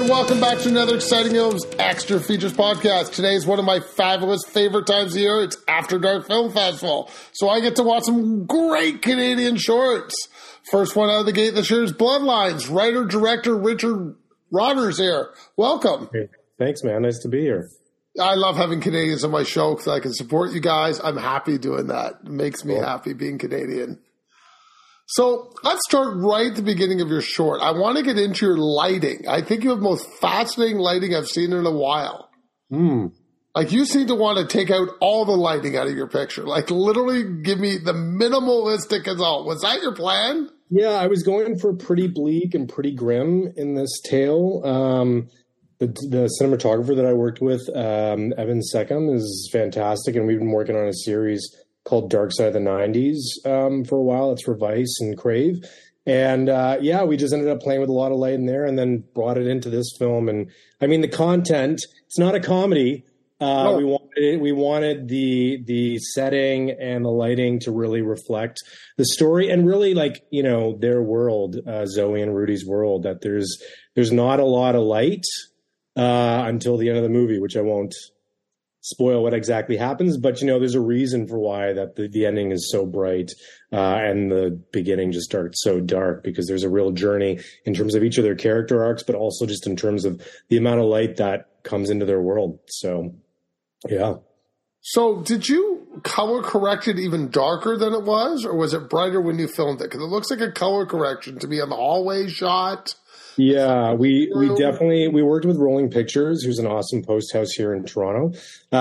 welcome back to another exciting Films Extra Features podcast. Today is one of my fabulous favorite times of year. It's After Dark Film Festival. So I get to watch some great Canadian shorts. First one out of the gate this year is Bloodlines. Writer-director Richard Rodgers here. Welcome. Hey, thanks, man. Nice to be here. I love having Canadians on my show because I can support you guys. I'm happy doing that. It makes me happy being Canadian. So let's start right at the beginning of your short. I want to get into your lighting. I think you have the most fascinating lighting I've seen in a while. Like, you seem to want to take out all the lighting out of your picture. Like, literally give me the minimalistic result. Was that your plan? Yeah, I was going for pretty bleak and pretty grim in this tale. The cinematographer that I worked with, Evan Seckham, is fantastic, and we've been working on a series called Dark Side of the 90s for a while. It's for Vice and Crave. And we just ended up playing with a lot of light in there and then brought it into this film. And I mean, the content, it's not a comedy. No. We wanted the setting and the lighting to really reflect the story and really, like, you know, their world, Zoe and Rudy's world, that there's not a lot of light until the end of the movie, which I won't spoil what exactly happens, but, you know, there's a reason for why that the ending is so bright and the beginning just starts so dark, because there's a real journey in terms of each of their character arcs, but also just in terms of the amount of light that comes into their world. So, yeah. So did you color correct it even darker than it was, or was it brighter when you filmed it? Because it looks like a color correction to me on the hallway shot. Yeah, we worked with Rolling Pictures, who's an awesome post house here in Toronto,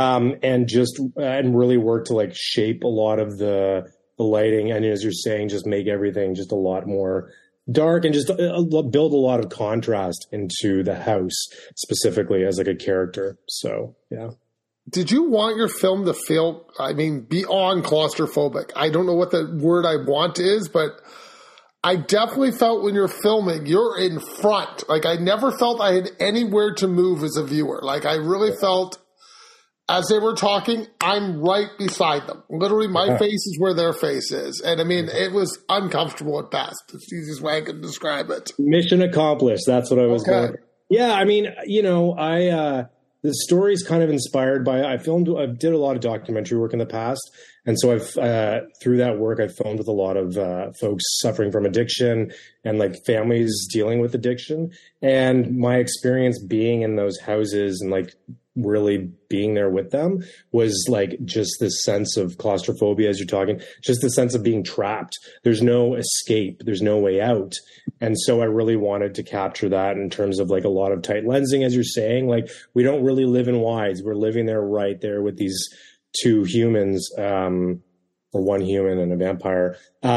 and really worked to, like, shape a lot of the lighting, and, as you're saying, just make everything just a lot more dark and just build a lot of contrast into the house specifically as, like, a character. So, yeah. Did you want your film to feel, I mean, beyond claustrophobic? I don't know what the word I want is, but I definitely felt when you're filming, you're in front. Like, I never felt I had anywhere to move as a viewer. Like, I really felt, as they were talking, I'm right beside them. Literally, my face is where their face is. And, I mean, it was uncomfortable at best. It's the easiest way I can describe it. Mission accomplished. That's what I was going. Yeah, I mean, you know, the story is kind of inspired by, I did a lot of documentary work in the past. And so I've, through that work, I filmed with a lot of folks suffering from addiction and, like, families dealing with addiction. And my experience being in those houses and, like, really being there with them was, like, just this sense of claustrophobia, as you're talking, just the sense of being trapped. There's no escape. There's no way out. And so I really wanted to capture that in terms of, like, a lot of tight lensing, as you're saying. Like, we don't really live in wides. We're living there right there with these two humans, or one human and a vampire.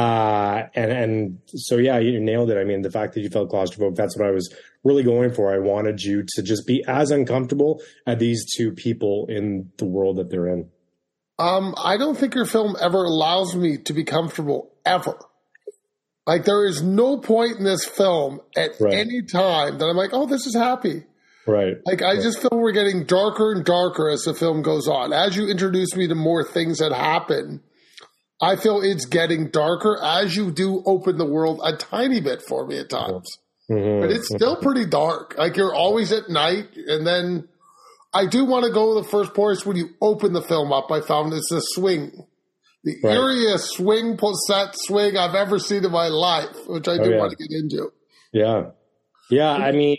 And so, yeah, you nailed it. I mean, the fact that you felt claustrophobic, that's what I was really going for. I wanted you to just be as uncomfortable as these two people in the world that they're in. I don't think your film ever allows me to be comfortable, ever. Like, there is no point in this film at any time that I'm like, oh, this is happy. Right. Like, I just feel we're getting darker and darker as the film goes on. As you introduce me to more things that happen, I feel it's getting darker as you do open the world a tiny bit for me at times. Mm-hmm. But it's still pretty dark. Like, you're always at night. And then I do want to go to the first place when you open the film up. I found it's a swing. The eeriest set swing I've ever seen in my life, which I do want to get into. Yeah. Yeah, I mean,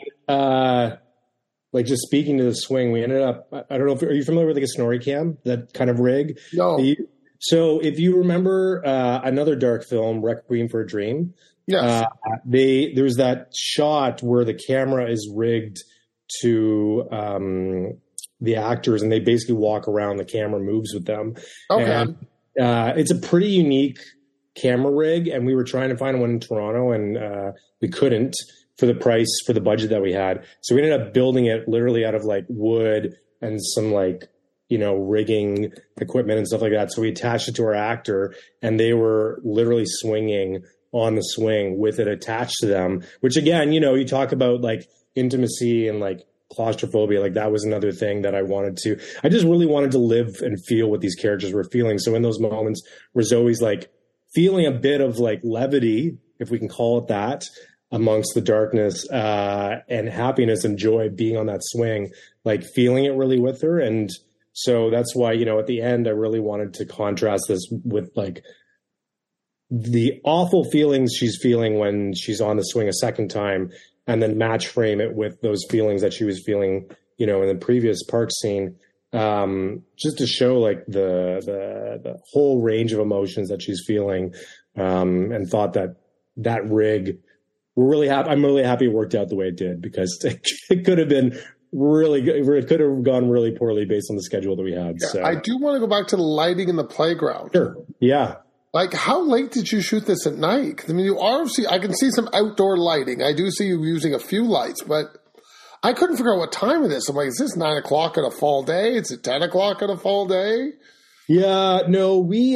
like, just speaking to the swing, we ended up, I don't know if, are you familiar with, like, a snorri cam, that kind of rig? No. So if you remember another dark film, Requiem for a Dream, yes. There's that shot where the camera is rigged to the actors, and they basically walk around, the camera moves with them. Okay. And, it's a pretty unique camera rig, and we were trying to find one in Toronto, and we couldn't for the price, for the budget that we had. So we ended up building it literally out of, like, wood and some, like, you know, rigging equipment and stuff like that. So we attached it to our actor, and they were literally swinging on the swing with it attached to them, which, again, you know, you talk about, like, intimacy and, like, claustrophobia. Like, that was another thing that I just really wanted to live and feel what these characters were feeling. So in those moments where Zoe's, like, feeling a bit of, like, levity, if we can call it that, amongst the darkness and happiness and joy being on that swing, like feeling it really with her. And so that's why, at the end, I really wanted to contrast this with like the awful feelings she's feeling when she's on the swing a second time, and then match frame it with those feelings that she was feeling, in the previous park scene, just to show like the whole range of emotions that she's feeling, and thought that rig, I'm really happy it worked out the way it did, because it could have been really good. It could have gone really poorly based on the schedule that we had. Yeah, so I do want to go back to the lighting in the playground. Sure. Yeah. Like, how late did you shoot this at night? 'Cause, I mean, I can see some outdoor lighting. I do see you using a few lights, but I couldn't figure out what time it is. I'm like, is this 9 o'clock on a fall day? Is it 10 o'clock on a fall day? Yeah, no, we,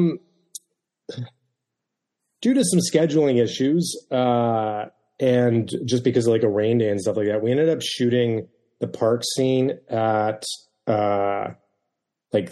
due to some scheduling issues, and just because of like a rain day and stuff like that, we ended up shooting the park scene at, like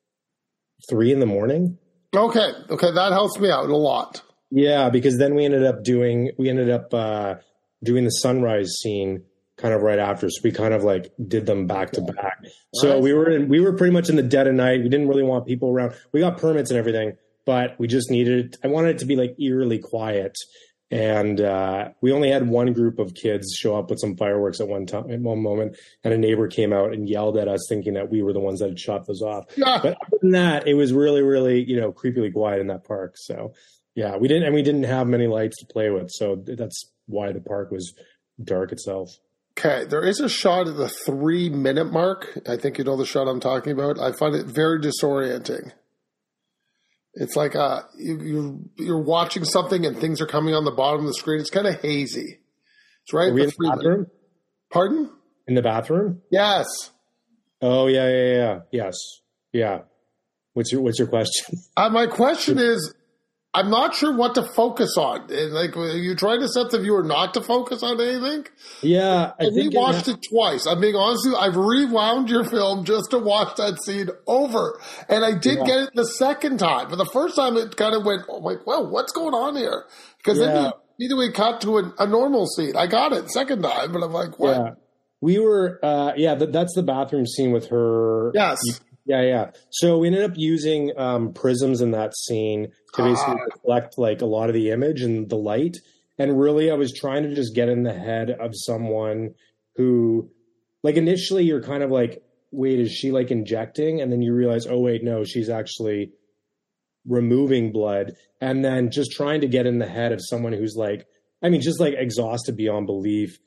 3 a.m. Okay, that helps me out a lot. Yeah, because then we ended up doing the sunrise scene kind of right after, so we kind of like did them back to back. So we were pretty much in the dead of night. We didn't really want people around. We got permits and everything, but we just I wanted it to be like eerily quiet. And we only had one group of kids show up with some fireworks at one moment, and a neighbor came out and yelled at us, thinking that we were the ones that had shot those off. Yeah. But other than that, it was really, really, creepily quiet in that park. So yeah, we didn't have many lights to play with, so that's why the park was dark itself. Okay, there is a shot at the 3-minute mark. I think you know the shot I'm talking about. I find it very disorienting. It's like you're watching something and things are coming on the bottom of the screen. It's kind of hazy. It's right. Are we in the bathroom? Pardon? In the bathroom? Yes. Oh yeah. Yes. Yeah. What's your question? My question is, I'm not sure what to focus on. Like, are you trying to set the viewer not to focus on anything? Yeah, I rewatched it twice. I'm being honest with you. I've rewound your film just to watch that scene over. And I did get it the second time. For the first time, it kind of went, oh, like, well, what's going on here? Because then you immediately cut to a normal scene. I got it second time, but I'm like, what? Yeah. We were, that's the bathroom scene with her. Yes. Yeah. So we ended up using prisms in that scene to basically reflect like a lot of the image and the light. And really, I was trying to just get in the head of someone who, like, initially you're kind of like, wait, is she like injecting? And then you realize, oh, wait, no, she's actually removing blood. And then just trying to get in the head of someone who's like, just like exhausted beyond belief,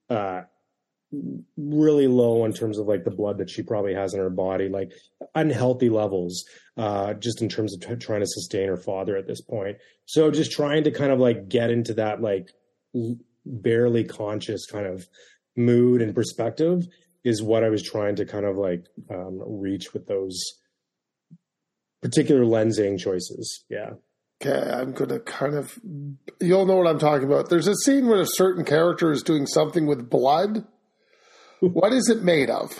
really low in terms of like the blood that she probably has in her body, like unhealthy levels, just in terms of trying to sustain her father at this point. So just trying to kind of like get into that like barely conscious kind of mood and perspective is what I was trying to kind of like reach with those particular lensing choices. Yeah. Okay, I'm going to you'll know what I'm talking about. There's a scene where a certain character is doing something with blood. What is it made of?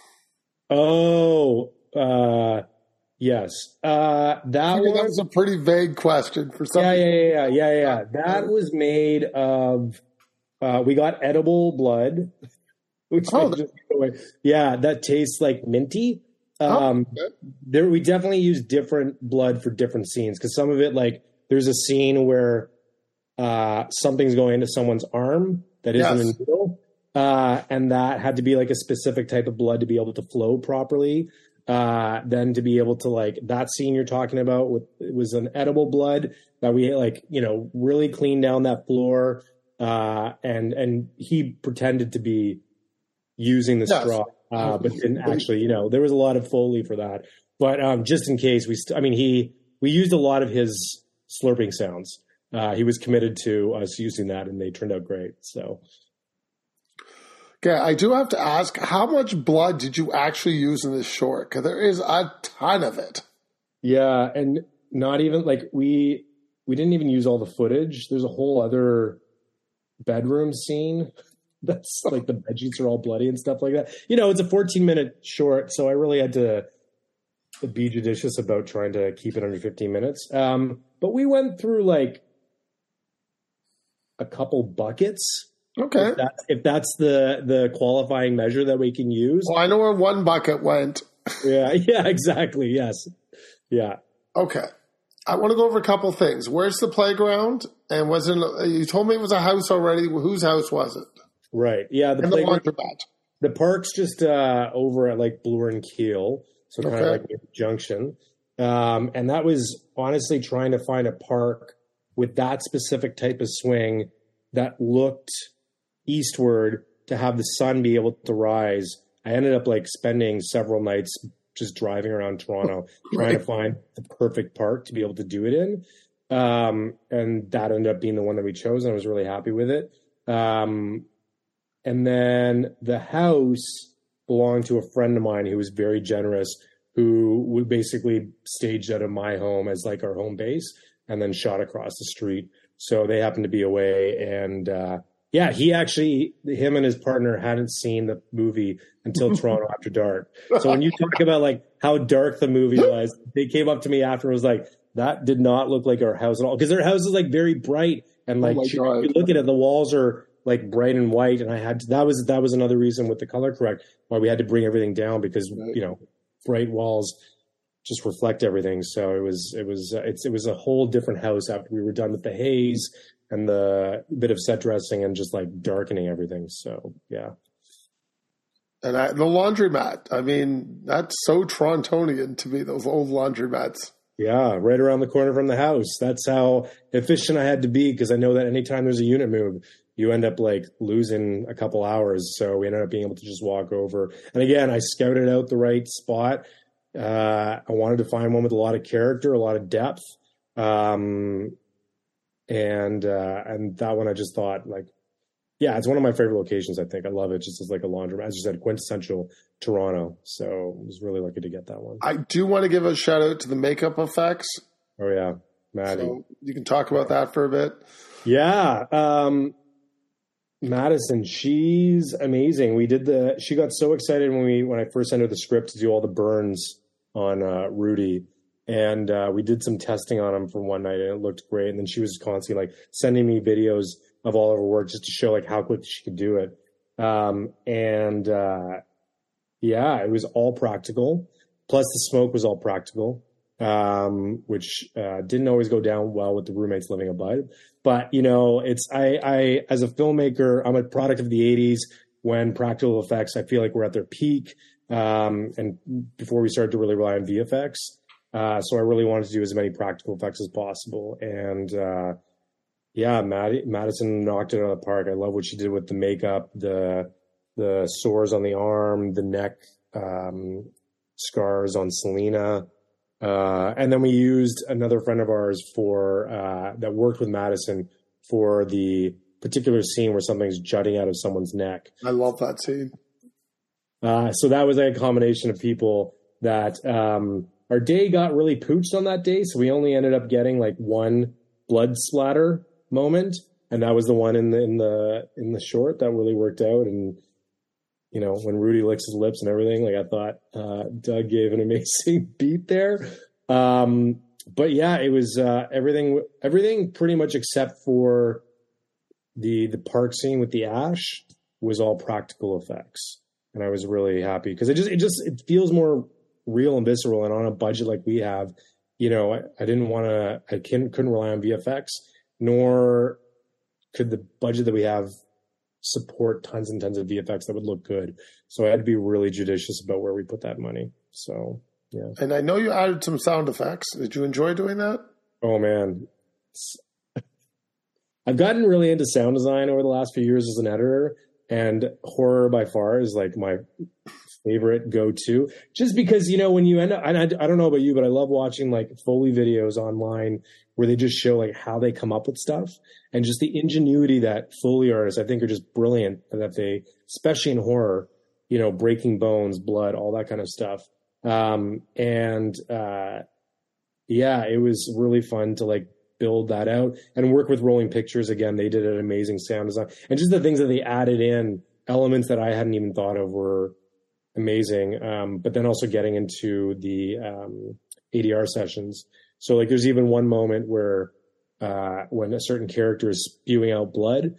Oh, yes. That was a pretty vague question for some. Yeah. That was made of. We got edible blood, which that tastes like minty. We definitely use different blood for different scenes, because some of it, like, there's a scene where something's going into someone's arm that isn't a needle. And that had to be like a specific type of blood to be able to flow properly. Then to be able to, like, that scene you're talking about it was an edible blood that we really cleaned down that floor. And he pretended to be using the straw, but didn't actually, there was a lot of Foley for that. But, just in case we used a lot of his slurping sounds. He was committed to us using that, and they turned out great. So. Okay, I do have to ask, how much blood did you actually use in this short? Because there is a ton of it. Yeah, and not even, like, we didn't even use all the footage. There's a whole other bedroom scene that's, like, the bedsheets are all bloody and stuff like that. It's a 14-minute short, so I really had to be judicious about trying to keep it under 15 minutes. But we went through, like, a couple buckets. Okay. If that's the qualifying measure that we can use. Well, I know where one bucket went. Yeah, exactly. Yes. Yeah. Okay. I want to go over a couple things. Where's the playground? And you told me it was a house already. Whose house was it? Right. Yeah. The laundromat. The park's just over at like Bloor and Keel. So kind of like near the junction. And that was honestly trying to find a park with that specific type of swing that looked eastward to have the sun be able to rise. I ended up like spending several nights just driving around Toronto trying to find the perfect park to be able to do it in. And that ended up being the one that we chose, and I was really happy with it. And then the house belonged to a friend of mine who was very generous, who would basically staged out of my home as like our home base and then shot across the street. So they happened to be away, and yeah, him and his partner hadn't seen the movie until Toronto After Dark. So when you talk about like how dark the movie was, they came up to me after and was like, that did not look like our house at all. Because their house is like very bright and like you look at it, the walls are like bright and white. And that was another reason with the color correct why we had to bring everything down, because bright walls just reflect everything. So it was a whole different house after we were done with the haze and the bit of set dressing and just like darkening everything. So, yeah. And the laundromat, I mean, that's so Torontonian to me, those old laundromats. Yeah, right around the corner from the house. That's how efficient I had to be, because I know that anytime there's a unit move, you end up like losing a couple hours. So we ended up being able to just walk over. And again, I scouted out the right spot. I wanted to find one with a lot of character, a lot of depth. And that one I just thought like, yeah, it's one of my favorite locations. I think I love it. Just as like a laundromat, as you said, quintessential Toronto. So I was really lucky to get that one. I do want to give a shout out to the makeup effects. Oh yeah, Maddie. So you can talk about that for a bit. Yeah, Madison, she's amazing. She got so excited when I first entered the script to do all the burns on Rudy. And we did some testing on him for one night, and it looked great. And then she was constantly like sending me videos of all of her work just to show like how quickly she could do it. Yeah, it was all practical. Plus the smoke was all practical, which didn't always go down well with the roommates living above. But I as a filmmaker, I'm a product of the '80s when practical effects, I feel like we're at their peak, and before we started to really rely on VFX. So I really wanted to do as many practical effects as possible. And yeah, Madison knocked it out of the park. I love what she did with the makeup, the sores on the arm, the neck scars on Selena. And then we used another friend of ours that worked with Madison for the particular scene where something's jutting out of someone's neck. I love that scene. So that was a combination of people that our day got really pooched on that day. So we only ended up getting like one blood splatter moment. And that was the one in the short that really worked out. And, when Rudy licks his lips and everything, like I thought Doug gave an amazing beat there. But yeah, it was everything pretty much except for the park scene with the ash was all practical effects. And I was really happy because it feels more real and visceral, and on a budget like we have, I couldn't rely on VFX, nor could the budget that we have support tons and tons of VFX that would look good. So I had to be really judicious about where we put that money. So, yeah. And I know you added some sound effects. Did you enjoy doing that? Oh man. I've gotten really into sound design over the last few years as an editor, and horror by far is like my favorite go-to, just because, when you end up, and I don't know about you, but I love watching like Foley videos online where they just show like how they come up with stuff, and just the ingenuity that Foley artists, I think, are just brilliant, and that they, especially in horror, breaking bones, blood, all that kind of stuff. Yeah, it was really fun to like build that out and work with Rolling Pictures. Again, they did an amazing sound design, and just the things that they added in, elements that I hadn't even thought of, were amazing. But then also getting into the ADR sessions. So like there's even one moment where when a certain character is spewing out blood,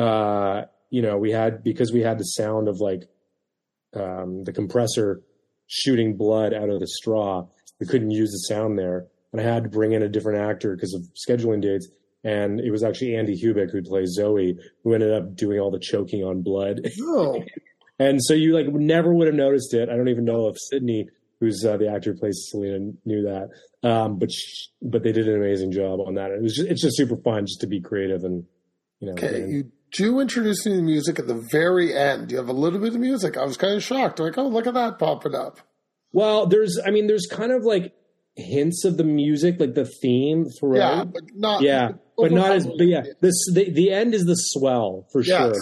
because we had the sound of like the compressor shooting blood out of the straw, we couldn't use the sound there. And I had to bring in a different actor because of scheduling dates. And it was actually Andy Hubick, who plays Zoe, who ended up doing all the choking on blood. Oh. And so you like never would have noticed it. I don't even know if Sydney, who's the actor who plays Selena, knew that. But they did an amazing job on that. It's just super fun just to be creative and, Okay, you do introduce me to music at the very end. You have a little bit of music. I was kind of shocked. Like, oh, look at that popping up. Well, there's kind of like hints of the music, like the theme throughout. Yeah, but not as. But yeah, the end is the swell for sure.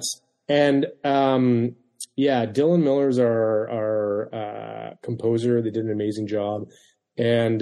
Dylan Miller's our composer. They did an amazing job, and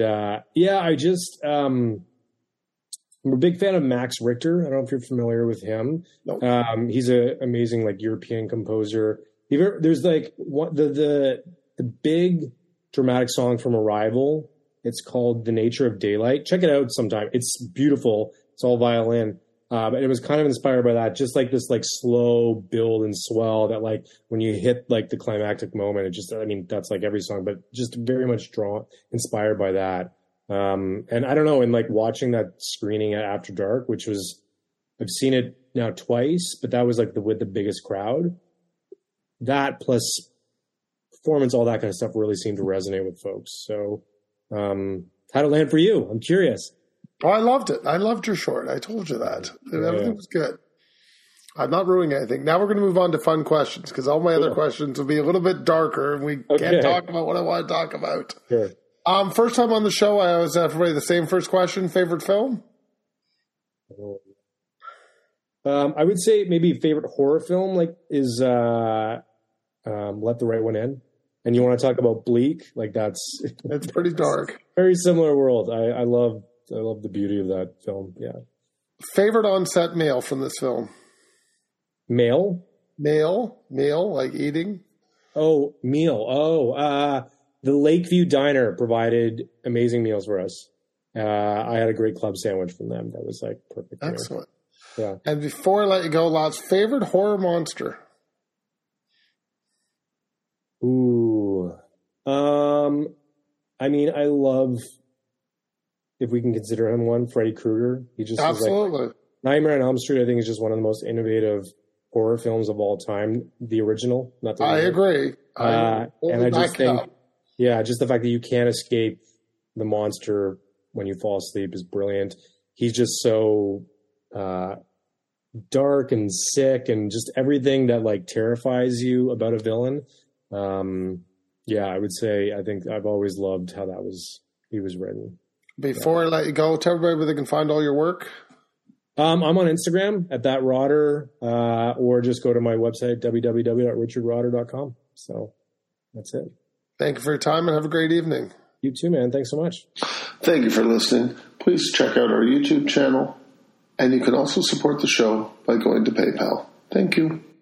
I'm a big fan of Max Richter. I don't know if you're familiar with him. Nope. He's an amazing like European composer. There's like the big dramatic song from Arrival. It's called The Nature of Daylight. Check it out sometime. It's beautiful. It's all violin. And it was kind of inspired by that, just like this like slow build and swell that like when you hit like the climactic moment, that's like every song, but just very much inspired by that. And I don't know, in like watching that screening at After Dark, I've seen it now twice, but that was like with the biggest crowd. That plus performance, all that kind of stuff really seemed to resonate with folks. So, how'd it land for you? I'm curious. Oh, I loved it. I loved your short. I told you that. Everything was good. I'm not ruining anything. Now we're going to move on to fun questions because all my other questions will be a little bit darker and we can't talk about what I want to talk about. Sure. First time on the show, I always ask everybody the same first question. Favorite film? I would say maybe favorite horror film is Let the Right One In. And you want to talk about Bleak? Like that's pretty dark. Very similar world. I love the beauty of that film. Yeah. Favorite on-set meal from this film? Meal, like eating. Oh, meal. The Lakeview Diner provided amazing meals for us. I had a great club sandwich from them. That was like perfect. Excellent. Yeah. And before I let you go, Lots, favorite horror monster? Ooh. I love, if we can consider him one, Freddy Krueger. He just absolutely. Nightmare on Elm Street, I think, is just one of the most innovative horror films of all time. The original, not the I agree. And I just think, just the fact that you can't escape the monster when you fall asleep is brilliant. He's just so dark and sick and just everything that like terrifies you about a villain. I would say I think I've always loved how he was written. Before I let you go, tell everybody where they can find all your work. I'm on Instagram at thatrodder, or just go to my website, www.richardrodder.com. So that's it. Thank you for your time and have a great evening. You too, man. Thanks so much. Thank you for listening. Please check out our YouTube channel, and you can also support the show by going to PayPal. Thank you.